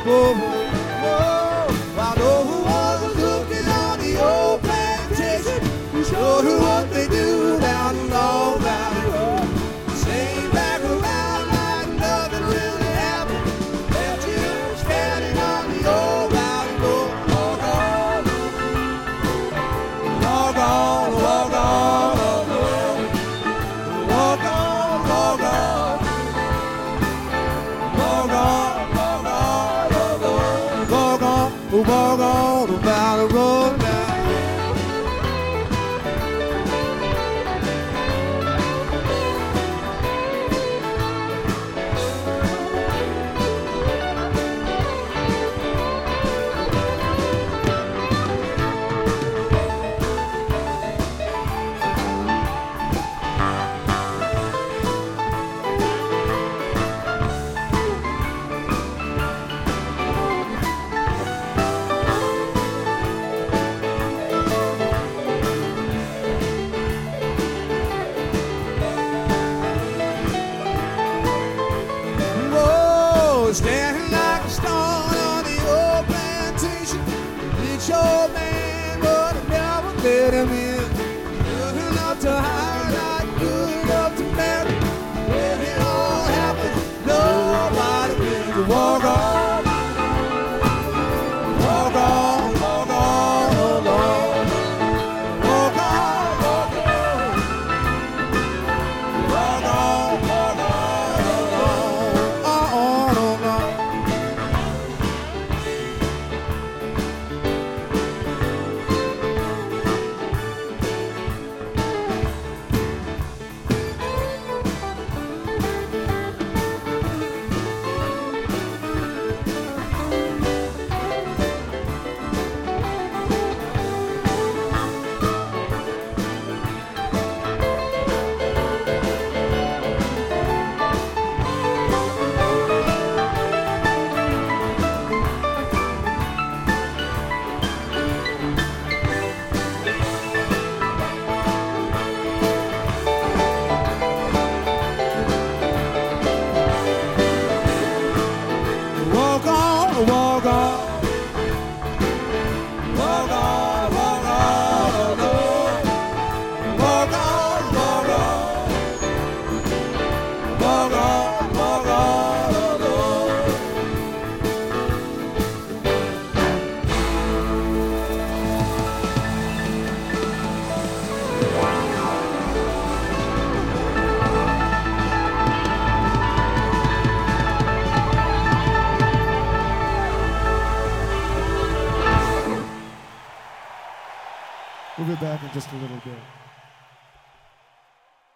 Whoa, whoa, I know who was looking on the old plantation. You showed her what they do down the Long Valley Road. Same back around like nothing really happened. Left you standing on the old valley road. Walk on, walk on, walk on, walk on, walk on, walk on, walk on the valley road now. Standing like a stone on the old plantation. Rich old man, but I never let him in. Good enough to hire, not good enough to marry. When it all happened, nobody will walk on. Walk on, walk on, alone. Walk on, walk on. Walk on, walk on, alone. Oh, no. Walk on, walk on. Walk on, walk on, alone. Walk on, walk on. Walk on, walk on, alone. We'll be back in just a little bit.